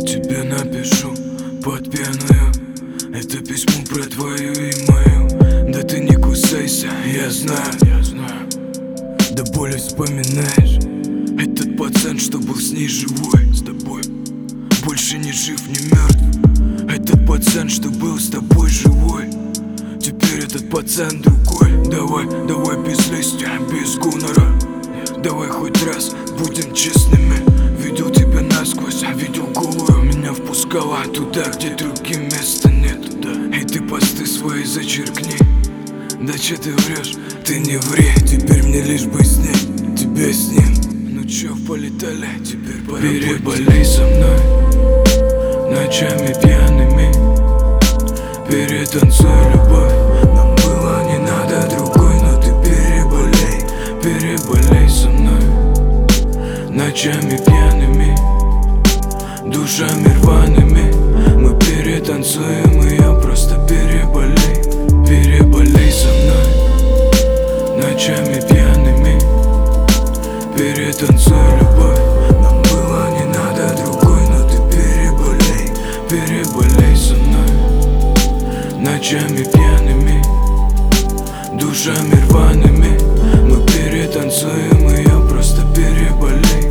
тебе напишу под пьяную это письмо про твою и мою. Да ты не кусайся, я знаю. До боли вспоминаешь этот пацан, что был с ней живой. С тобой больше не жив, не мертв. Этот пацан, что был с тобой живой, теперь этот пацан другой. Давай без листья, без гонора. Давай хоть раз будем честными. Видел тебя насквозь, видел голую. Меня впускала туда, где другим места нет, да. И ты посты свои зачеркни. Да че ты врешь, ты не ври. Теперь мне лишь бы с ней, тебя с ним. Ну чё, полетали, теперь пора. Переболей со мной ночами пьяными. Перетанцуй любовь. Нам было не надо другой, но ты переболей со мной ночами пьяными, душами рваными. Мы перетанцуем, и я просто переболей со мной ночами пьяными. Перетанцуй любовь. Нам было не надо другой, но ты переболей со мной ночами пьяными, душами рваными. Мы перетанцуем, и я просто переболей.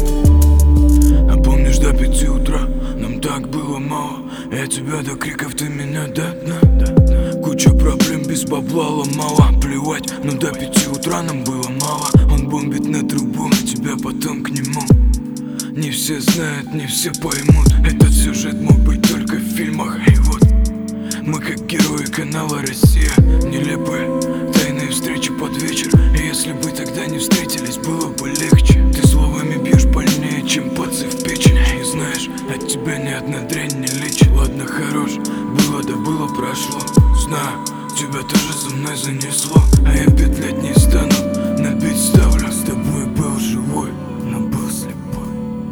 А помнишь, до 5 утра нам так было мало. Я тебя до криков, ты меня до дна. Куча проблем, без бабла ломала. Плевать, но до 5 утра нам было мало. Он бомбит на трубу, тебя потом к нему. Не все знают, не все поймут. Этот сюжет мог быть только в фильмах. И вот мы как герои канала «Россия». Нелепые тайные встречи под вечер. И если бы тогда не встретились, было бы легче. Ты словами бьешь больнее, чем пацы в печень. И знаешь, от тебя ни одна дрянь не лечит. Ладно, хорош, было да было, прошло. Знаю, тебя тоже за мной занесло. А я петлять не стану, на бит ставлю. С тобой был живой, но был слепой.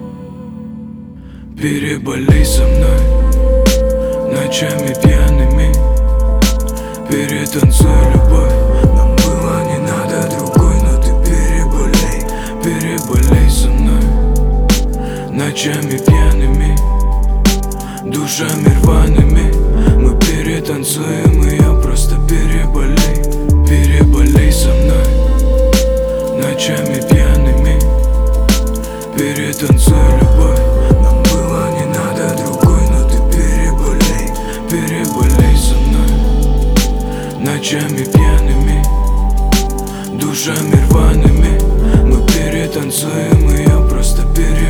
Переболей со мной ночами пьяными. Перетанцуй любовь. Нам было не надо другой, но ты переболей со мной ночами пьяными, душами рваными. Мы перетанцуем, и я просто переболей со мной ночами пьяными. Перетанцуй любовь. Нам было не надо другой, но ты переболей со мной ночами пьяными, душами рваными. Мы перетанцуем, и я просто